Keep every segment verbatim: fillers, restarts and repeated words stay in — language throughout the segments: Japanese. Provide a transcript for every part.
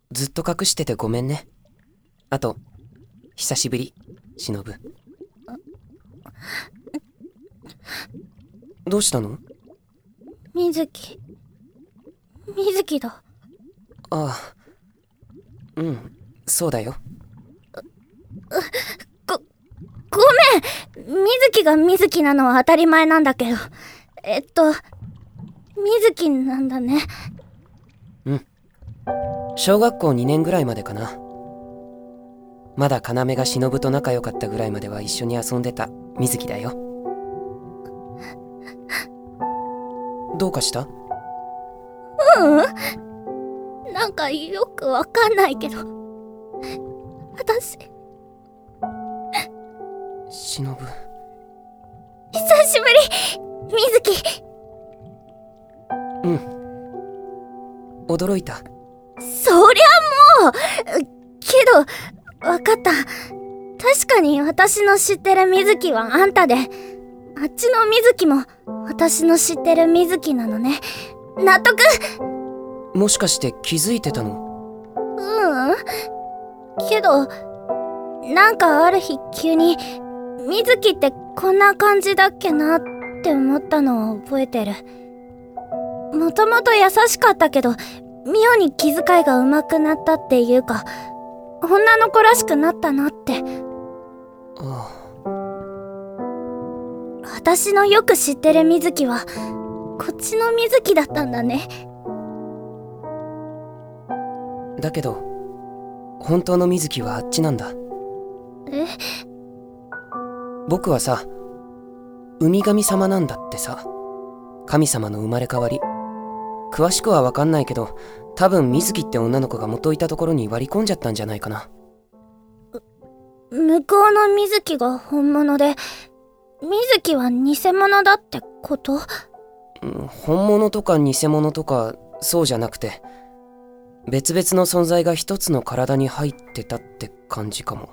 ずっと隠しててごめんね。あと久しぶり、しのぶ。どうしたの？ みずきみずきだ。 ああ、うん、そうだよ。 ご、ごめん。みずきがみずきなのは当たり前なんだけど、えっとみずきなんだね。 うん、小学校にねんぐらいまでかな。まだ要がしのぶと仲良かったぐらいまでは一緒に遊んでたみずきだよ。どうかした？ ううん、なんかよくわかんないけど、私しのぶ、 久しぶり、みずき。 うん、驚いた。 そりゃもう、けどわかった。確かに私の知ってるみずきはあんたで、あっちのみずきも私の知ってるみずきなのね。納得。 もしかして気づいてたの？ ううん。けどなんかある日急にみずきってこんな感じだっけなって思ったのを覚えてる。もともと優しかったけど妙に気遣いが上手くなったっていうか、女の子らしくなったなって。 ああ。 私のよく知ってるみずきはこっちのみずきだったんだね。 だけど本当のみずきはあっちなんだ。 え？ 僕はさ、海神様なんだってさ。神様の生まれ変わり。詳しくは分かんないけど、多分みずきって女の子が元いたところに割り込んじゃったんじゃないかな。 向こうのみずきが本物でみずきは偽物だってこと？ うん、本物とか偽物とかそうじゃなくて、別々の存在が一つの体に入ってたって感じかも。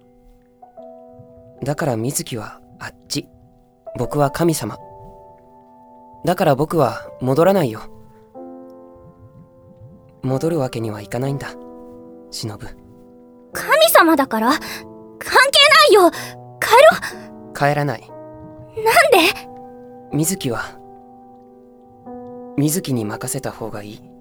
だからみずきはあっち、僕は神様。だから僕は戻らないよ。戻るわけにはいかないんだ、しのぶ。 神様だから関係ないよ。帰ろ。 帰らない。 なんで？ みずきはみずきに任せた方がいい。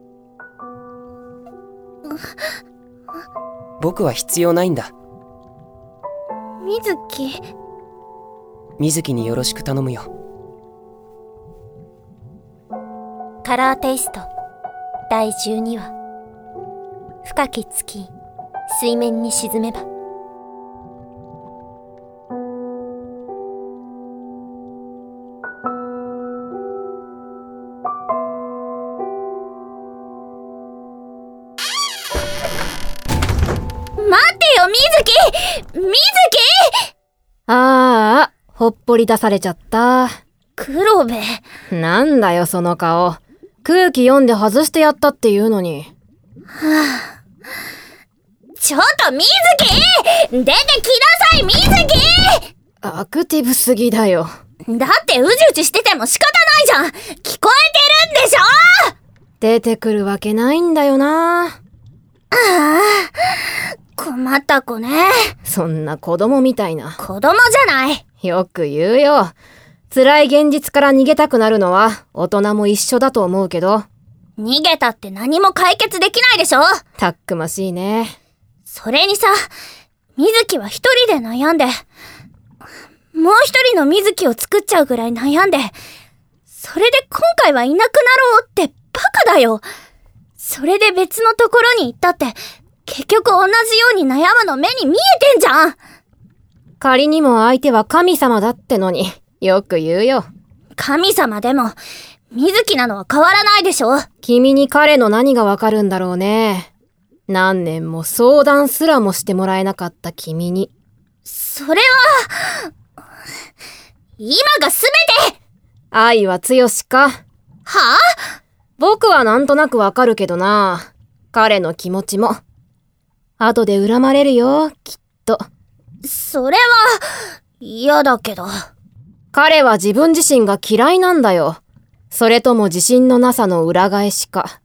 僕は必要ないんだ。 みずきみずきによろしく頼むよ。 カラーテイストだいじゅうにわ。深き月水面に沈めば。待ってよみずき、みずき。 ああ、ほっぽり出されちゃった。 黒部。 なんだよその顔。空気読んで外してやったっていうのに。 はあ、ちょっとみずき、出てきなさいみずき。 アクティブすぎだよ。 だってうじうじしてても仕方ないじゃん。聞こえてるんでしょ。 出てくるわけないんだよな。 ああ、困った子ね。 そんな子供みたいな。 子供じゃない。 よく言うよ。辛い現実から逃げたくなるのは大人も一緒だと思うけど。 逃げたって何も解決できないでしょ。 たっくましいね。 それにさ、みずきは一人で悩んで、もう一人のみずきを作っちゃうぐらい悩んで、それで今回はいなくなろうってバカだよ。それで別のところに行ったって結局同じように悩むの目に見えてんじゃん。 仮にも相手は神様だってのによく言うよ。 神様でもみずきなのは変わらないでしょ。 君に彼の何がわかるんだろうね。何年も相談すらもしてもらえなかった君に。 それは今がすべて。 愛は強しか。 はあ？ 僕はなんとなくわかるけどな。彼の気持ちも後で恨まれるよ、きっと。 それは嫌だけど。 彼は自分自身が嫌いなんだよ。それとも自信のなさの裏返しか。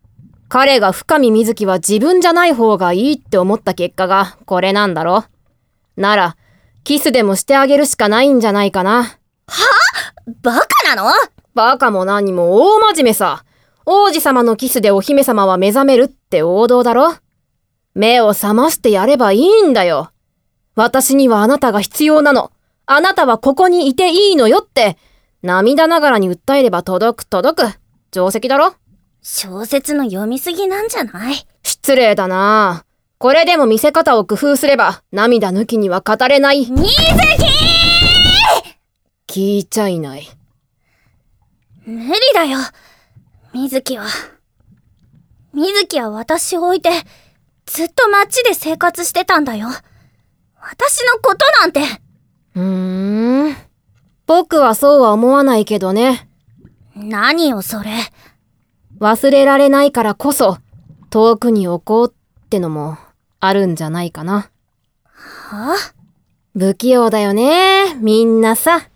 彼が深見瑞希は自分じゃない方がいいって思った結果がこれなんだろ。なら、キスでもしてあげるしかないんじゃないかな。 は？バカなの？ バカも何も大真面目さ。王子様のキスでお姫様は目覚めるって王道だろ。目を覚ましてやればいいんだよ。私にはあなたが必要なの。あなたはここにいていいのよって、涙ながらに訴えれば届く届く。定石だろ。 小説の読みすぎなんじゃない？ 失礼だな。これでも見せ方を工夫すれば涙抜きには語れない。 みずき！ 聞いちゃいない。 無理だよ。みずきは。みずきは私を置いてずっと街で生活してたんだよ。私のことなんて。 うーん。僕はそうは思わないけどね。 何よそれ。 忘れられないからこそ遠くに置こうってのもあるんじゃないかな。 は？ 不器用だよね、みんなさ。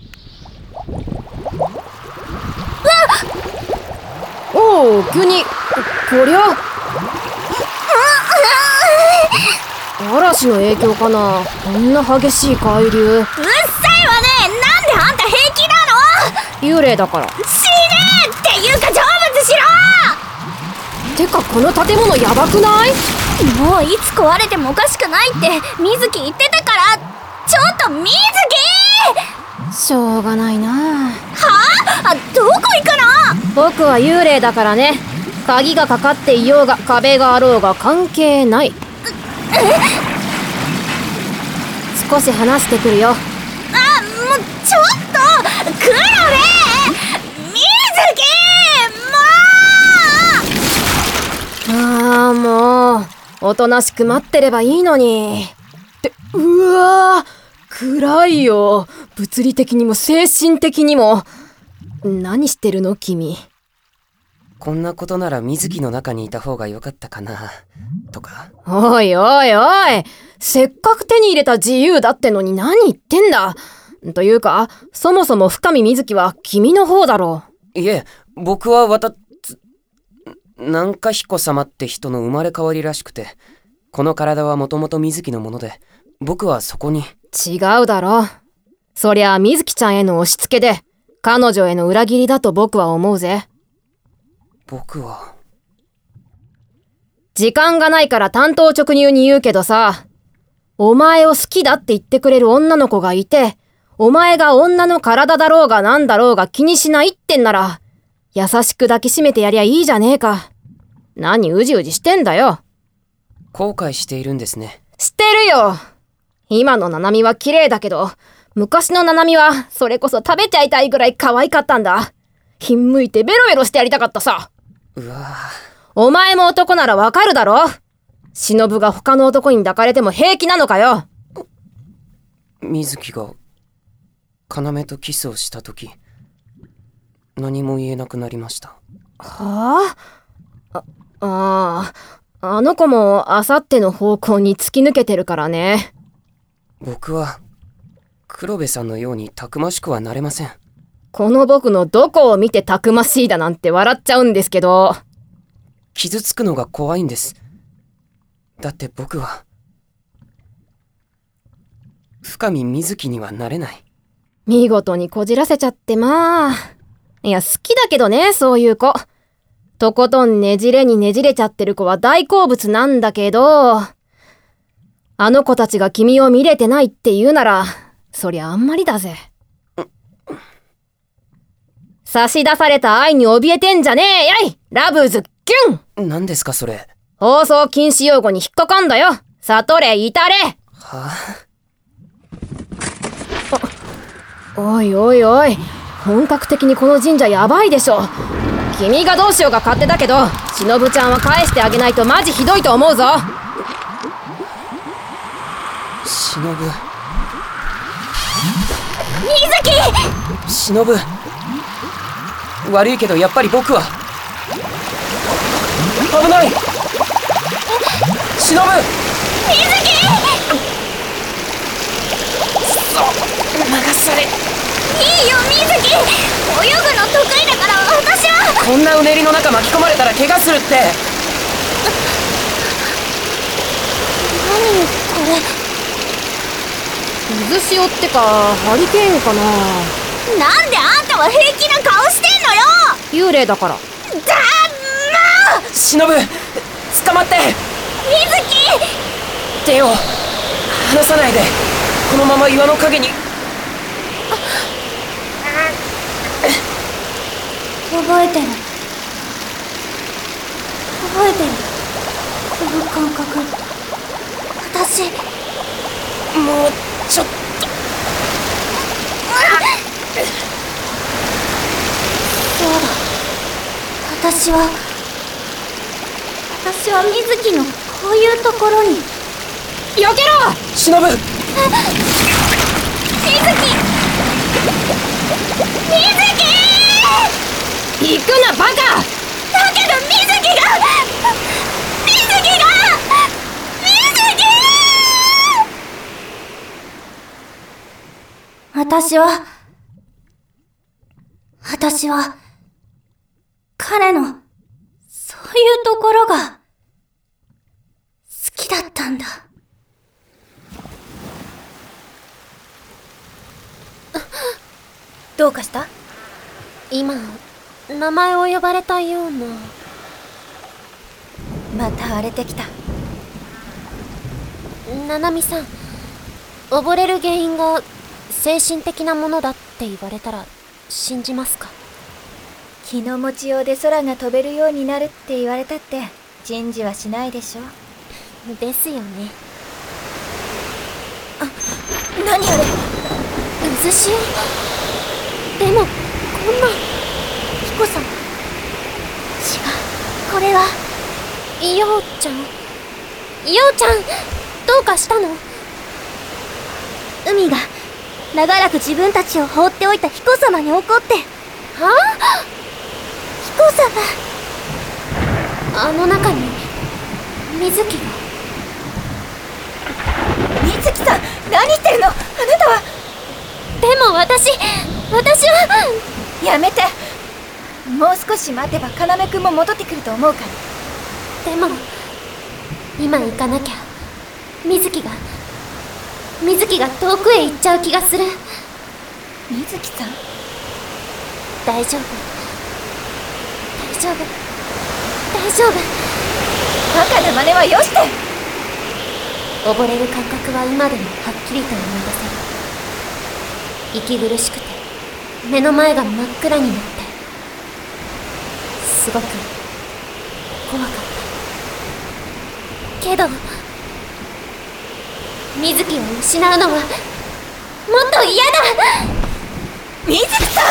おお、急に、こりゃ。嵐の影響かな。こんな激しい海流。 うっさいわね。なんであんた平気なの？ 幽霊だから。 死ねーっていうか成仏しろー！ てかこの建物やばくない？ もういつ壊れてもおかしくないってみずき言ってたから。ちょっとみずき！ しょうがないな。 はぁ？あ、どこ行くの？僕は幽霊だからね。鍵がかかっていようが壁があろうが関係ない。少し話してくるよ。 あ、もうちょっとクロレみずき！もう！ ああ、もうおとなしく待ってればいいのに。ってうわー、暗いよ。物理的にも精神的にも。何してるの君。 こんなことなら水木の中にいた方が良かったかなとか。 おいおいおい、せっかく手に入れた自由だってのに何言ってんだ。というかそもそも深見瑞希は君の方だろう。 いえ、僕はわた南夏彦様って人の生まれ変わりらしくて、この体はもともと水木のもので、僕はそこに。 違うだろ。そりゃ水木ちゃんへの押し付けで彼女への裏切りだと僕は思うぜ。 僕は時間がないから単刀直入に言うけどさ、お前を好きだって言ってくれる女の子がいて、お前が女の体だろうがなんだろうが気にしないってんなら、優しく抱きしめてやりゃいいじゃねえか。何うじうじしてんだよ。 後悔しているんですね。 してるよ。今のナナミは綺麗だけど、昔のナナミはそれこそ食べちゃいたいぐらい可愛かったんだ。ひんむいてベロベロしてやりたかったさ。 うわぁ。 お前も男ならわかるだろ。忍が他の男に抱かれても平気なのかよ。 水木が要とキスをしたとき、何も言えなくなりました。 はあ？あ、ああ、あの子もあさっての方向に突き抜けてるからね。 僕は黒部さんのようにたくましくはなれません。 この僕のどこを見てたくましいだなんて笑っちゃうんですけど。 傷つくのが怖いんです。だって僕は深見瑞希にはなれない。 見事にこじらせちゃってまあ。いや好きだけどね、そういう子。とことんねじれにねじれちゃってる子は大好物なんだけど、あの子たちが君を見れてないって言うなら、そりゃあんまりだぜ。差し出された愛に怯えてんじゃねえやい、ラブズキュン。 何ですかそれ。 放送禁止用語に引っかかんだよ。悟れ至れ。 はあ、おいおいおい、本格的にこの神社やばいでしょ。君がどうしようが勝手だけど、忍ちゃんは返してあげないとマジひどいと思うぞ。 忍。 水木！ 忍。悪いけどやっぱり僕は危ない。忍。 水木！ そう、流されいいよ水木、泳ぐの得意だから私は。 こんなうねりの中巻き込まれたら怪我するって。 何これ。 渦潮ってかハリケーンかな。 なんであんたは平気な顔してんのよ。 幽霊だから。 だまあ忍、捕まって。 水木、 手を離さないで。このまま岩の陰に。 覚えてる覚えてる、この感覚。私もうちょっと。 そうだ、私は私は水木のこういうところに。 避けろ忍。 水木水木行くなバカ。 だけど水木が水木が水木私は私は彼のそういうところが好きだったんだ。どうかした？ 今名前を呼ばれたような。 また荒れてきた。 ななみさん、溺れる原因が精神的なものだって言われたら信じますか？ 気の持ちようで空が飛べるようになるって言われたって信じはしないでしょ。 ですよね。 あ、何あれ。 渦潮。でもこんな。 彦さん。違う、これは。 ようちゃん。ようちゃん、どうかしたの？ 海が長らく自分たちを放っておいた彦様に怒って。 はあ？ 彦様。 あの中に水木が。 水木さん、何言ってるの？あなたは。 でも私私は。 やめて。もう少し待てば要くんも戻ってくると思うから。 でも今行かなきゃ水木が水木が遠くへ行っちゃう気がする。 水木さん。 大丈夫大丈夫大丈夫。 バカな真似はよして。 溺れる感覚は今でもはっきりと思い出せる。息苦しくて目の前が真っ暗になって、すごく怖かったけど、水木を失うのはもっと嫌だ。 水木さん。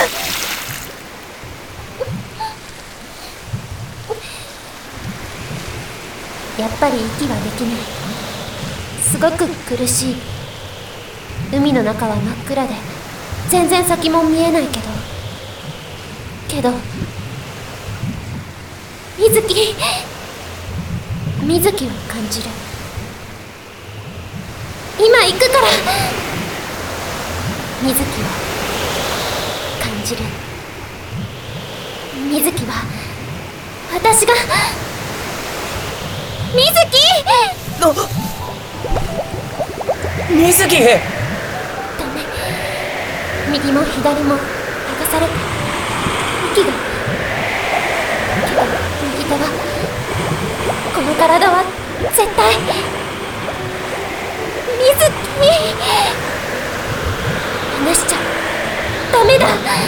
やっぱり息はできない。すごく苦しい。海の中は真っ暗で全然先も見えないけどけど水木水木を感じる。今行くから。水木を感じる。水木は私が。水木！ あ、水木！ ダメ。右も左も剥がされて息が。けど右手は、この体は絶対。水木！離しちゃダメだ。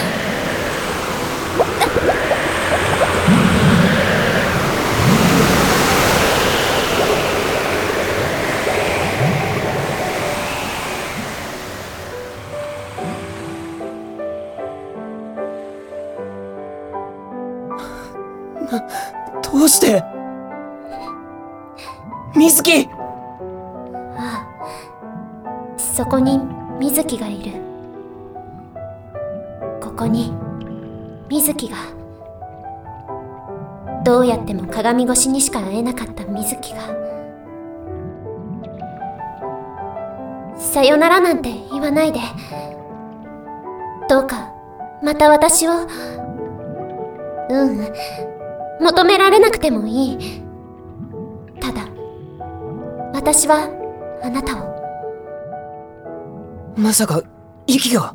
どうして水木。 ああ、そこに水木がいる。ここに水木が。どうやっても鏡越しにしか会えなかった水木が。さよならなんて言わないで。 どうかまた私を、うん、求められなくてもいい。ただ私はあなたを。 まさか息が。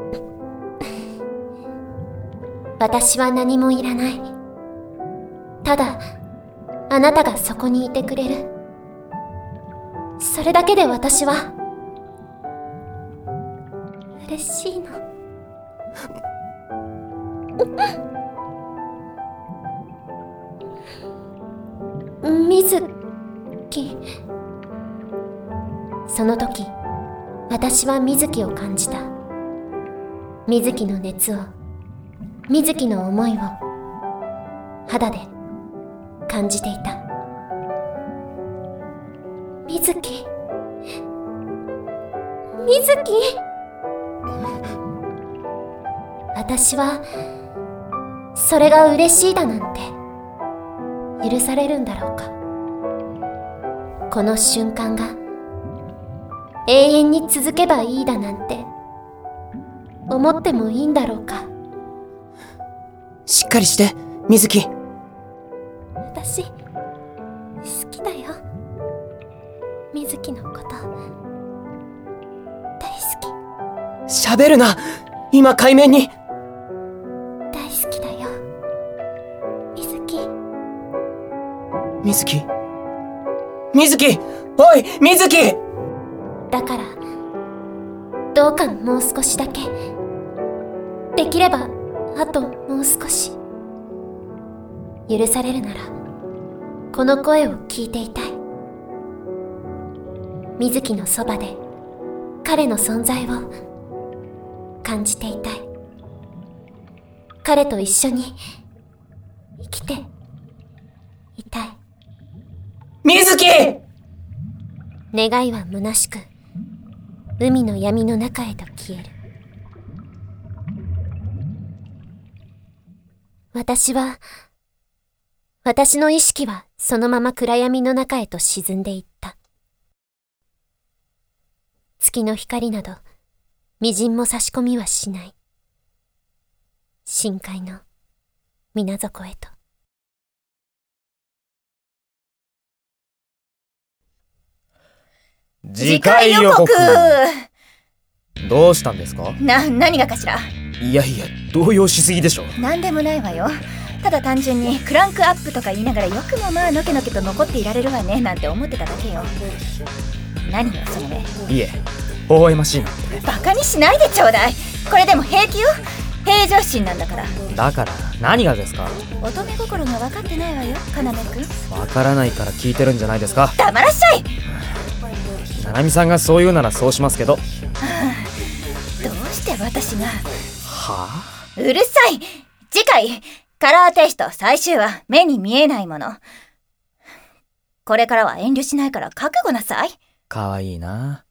私は何もいらない。ただあなたがそこにいてくれる。それだけで私は嬉しいの。水木。その時私は水木を感じた。水木の熱を、水木の思いを肌で感じていた。水木、水木。私はそれが嬉しいだなんて許されるんだろうか。この瞬間が永遠に続けばいいだなんて思ってもいいんだろうか。 しっかりして、水木。 私好きだよ。水木のこと大好き。 喋るな、今海面に。 大好きだよ、水木。 水木、水木、おい水木。 だからどうかもう少しだけ、できればあともう少し、許されるならこの声を聞いていたい。水木のそばで彼の存在を感じていたい。彼と一緒に生きていたい。 水木。 願いは虚しく海の闇の中へと消える。私は、私の意識はそのまま暗闇の中へと沈んでいった。月の光など、微塵も差し込みはしない。深海の水底へと。 次回予告。どうしたんですか？ な、何がかしら？ いやいや、動揺しすぎでしょ。 なんでもないわよ。ただ単純にクランクアップとか言いながらよくもまあのけのけと残っていられるわねなんて思ってただけよ。何よその目。 いえ、微笑ましいなんてね。 バカにしないでちょうだい。これでも平気よ。平常心なんだから。 だから何がですか？ 乙女心が分かってないわよ、かなめくん。 わからないから聞いてるんじゃないですか。 黙らっしゃい。 ななみさんがそう言うならそうしますけど。はあ、どうして私が。 はあ、うるさい。次回カラーテスト最終話、目に見えないもの。これからは遠慮しないから覚悟なさい。 かわいいな。